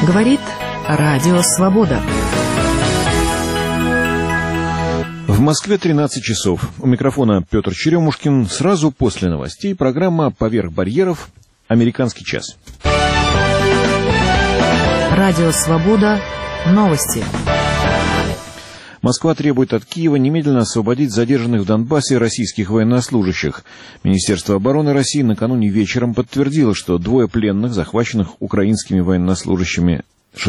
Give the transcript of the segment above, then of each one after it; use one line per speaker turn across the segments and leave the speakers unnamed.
Говорит Радио Свобода.
В Москве 13 часов. У микрофона Петр Черемушкин. Сразу после новостей программа «Поверх барьеров. Американский час».
Радио Свобода. Новости.
Москва требует от Киева немедленно освободить задержанных в Донбассе российских военнослужащих. Министерство обороны России накануне вечером подтвердило, что двое пленных, захваченных украинскими военнослужащими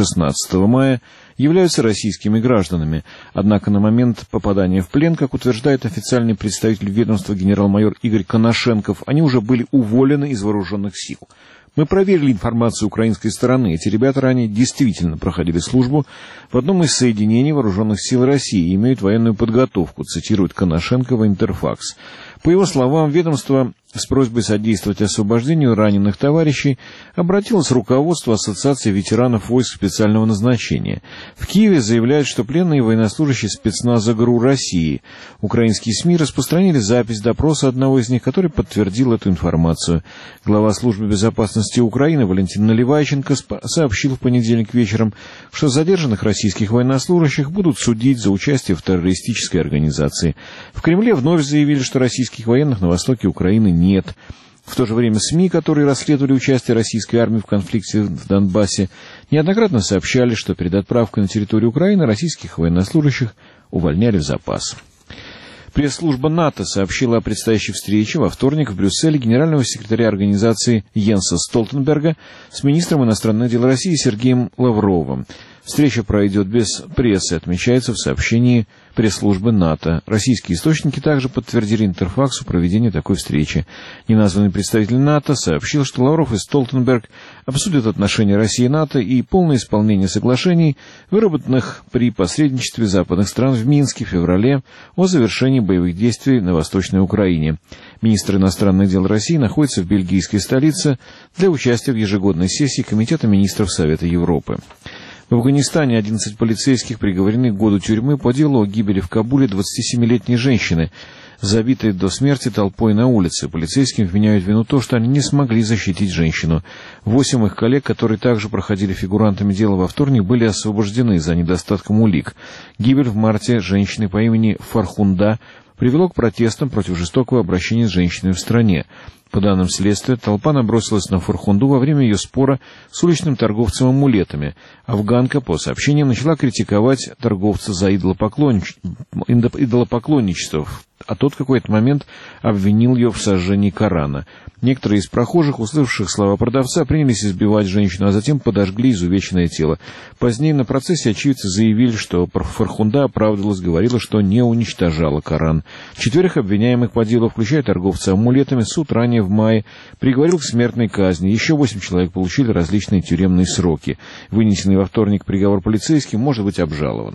16 мая, являются российскими гражданами. Однако на момент попадания в плен, как утверждает официальный представитель ведомства генерал-майор Игорь Коношенков, они уже были уволены из вооруженных сил. Мы проверили информацию украинской стороны. Эти ребята ранее действительно проходили службу в одном из соединений вооруженных сил России и имеют военную подготовку, цитирует Коношенкова Интерфакс. По его словам, ведомство с просьбой содействовать освобождению раненых товарищей обратилось к руководству Ассоциации ветеранов войск специального назначения. В Киеве заявляют, что пленные военнослужащие спецназа ГРУ России. Украинские СМИ распространили запись допроса одного из них, который подтвердил эту информацию. Глава службы безопасности Украины Валентин Наливайченко сообщил в понедельник вечером, что задержанных российских военнослужащих будут судить за участие в террористической организации. В Кремле вновь заявили, что российских военных на востоке Украины нет. В то же время СМИ, которые расследовали участие российской армии в конфликте в Донбассе, неоднократно сообщали, что перед отправкой на территорию Украины российских военнослужащих увольняли в запас. Пресс-служба НАТО сообщила о предстоящей встрече во вторник в Брюсселе генерального секретаря организации Йенса Столтенберга с министром иностранных дел России Сергеем Лавровым. Встреча пройдет без прессы, отмечается в сообщении пресс-службы НАТО. Российские источники также подтвердили Интерфаксу проведение такой встречи. Неназванный представитель НАТО сообщил, что Лавров и Столтенберг обсудят отношения России и НАТО и полное исполнение соглашений, выработанных при посредничестве западных стран в Минске в феврале о завершении боевых действий на Восточной Украине. Министр иностранных дел России находится в бельгийской столице для участия в ежегодной сессии Комитета министров Совета Европы. В Афганистане 11 полицейских приговорены к году тюрьмы по делу о гибели в Кабуле 27-летней женщины, забитой до смерти толпой на улице. Полицейским вменяют в вину то, что они не смогли защитить женщину. 8 их коллег, которые также проходили фигурантами дела во вторник, были освобождены за недостатком улик. Гибель в марте женщины по имени Фархунда привело к протестам против жестокого обращения с женщиной в стране. По данным следствия, толпа набросилась на Фархунду во время ее спора с уличным торговцем амулетами. Афганка, по сообщениям, начала критиковать торговца за идолопоклонничество, а тот в какой-то момент обвинил ее в сожжении Корана. Некоторые из прохожих, услышавших слова продавца, принялись избивать женщину, а затем подожгли изувеченное тело. Позднее на процессе очевидцы заявили, что Фархунда оправдывалась, говорила, что не уничтожала Коран. 4 обвиняемых по делу, включая торговца амулетами, суд ранее в мае приговорил к смертной казни. Еще 8 человек получили различные тюремные сроки. Вынесенный во вторник приговор полицейским может быть обжалован.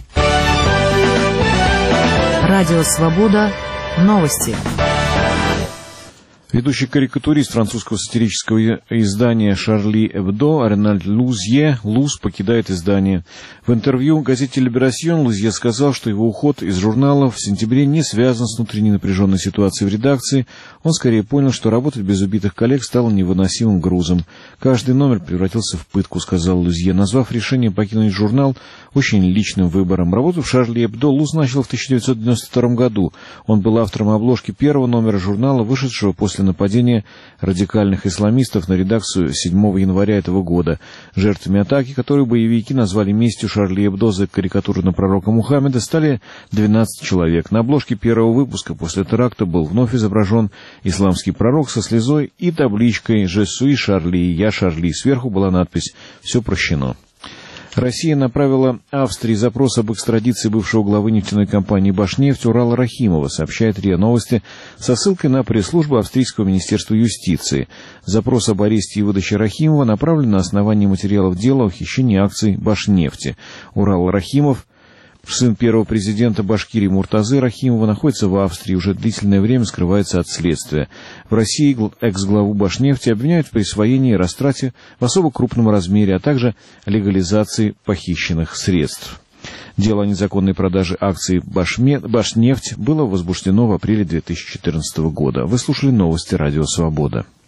Радио Свобода. Новости.
Ведущий карикатурист французского сатирического издания «Шарли Эбдо» Арнольд Луз покидает издание. В интервью газете «Либерасьон» Лузье сказал, что его уход из журнала в сентябре не связан с внутренней напряженной ситуацией в редакции. Он скорее понял, что работать без убитых коллег стало невыносимым грузом. «Каждый номер превратился в пытку», — сказал Лузье, назвав решение покинуть журнал очень личным выбором. Работу в «Шарли Эбдо» Луз начал в 1992 году. Он был автором обложки первого номера журнала, вышедшего после нападения радикальных исламистов на редакцию 7 января этого года. Жертвами атаки, которую боевики назвали местью Шарли Эбдо за карикатуру на пророка Мухаммеда, стали 12 человек. На обложке первого выпуска после теракта был вновь изображен исламский пророк со слезой и табличкой «Je suis Шарли», «Я Шарли». Сверху была надпись «Все прощено». Россия направила Австрии запрос об экстрадиции бывшего главы нефтяной компании «Башнефть» Урала Рахимова, сообщает РИА Новости, со ссылкой на пресс-службу австрийского министерства юстиции. Запрос об аресте и выдаче Рахимова направлен на основании материалов дела о хищении акций «Башнефти». Урал Рахимов, сын первого президента Башкирии Муртазы Рахимова, находится в Австрии и уже длительное время скрывается от следствия. В России экс-главу Башнефти обвиняют в присвоении и растрате в особо крупном размере, а также легализации похищенных средств. Дело о незаконной продаже акций «Башнефть» было возбуждено в апреле 2014 года. Вы слушали новости «Радио Свобода».